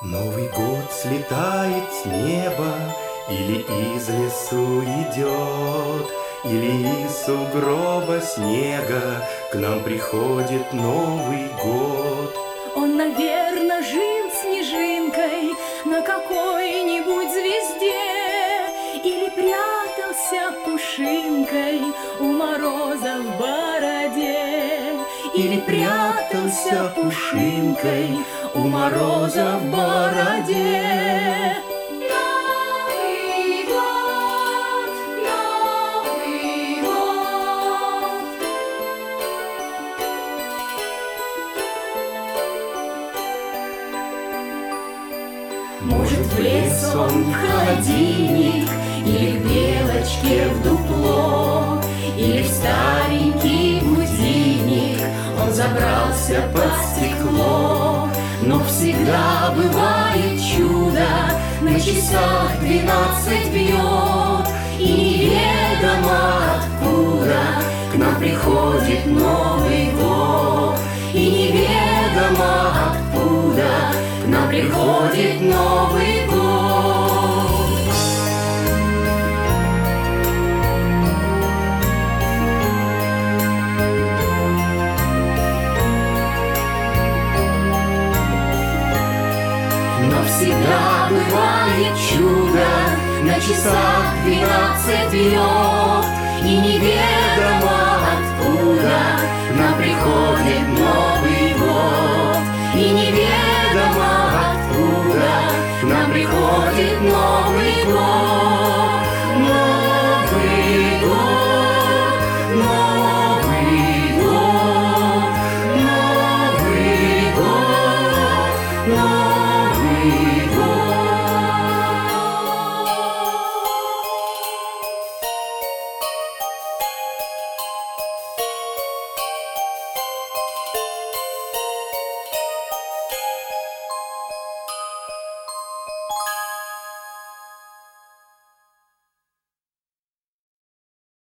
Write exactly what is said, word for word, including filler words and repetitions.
Новый год слетает с неба, или из лесу идет, или из сугроба снега к нам приходит Новый год. Он, наверно, жил снежинкой на какой-нибудь звезде, или прятался пушинкой у мороза в бороде, или прятался пушинкой у мороза в бороде. Новый год, Новый год. Может, в лес он в холодильник, или к белочке в дупло, или в старенький будильник он забрался под стекло. Но всегда бывает чудо, на часах двенадцать бьет, и неведомо откуда к нам приходит Новый год. И неведомо откуда к нам приходит Новый год. Но всегда бывает чудо, на часах двенадцать бьет, и неведомо откуда к нам приходит Новый год. И неведомо откуда к нам приходит Новый год.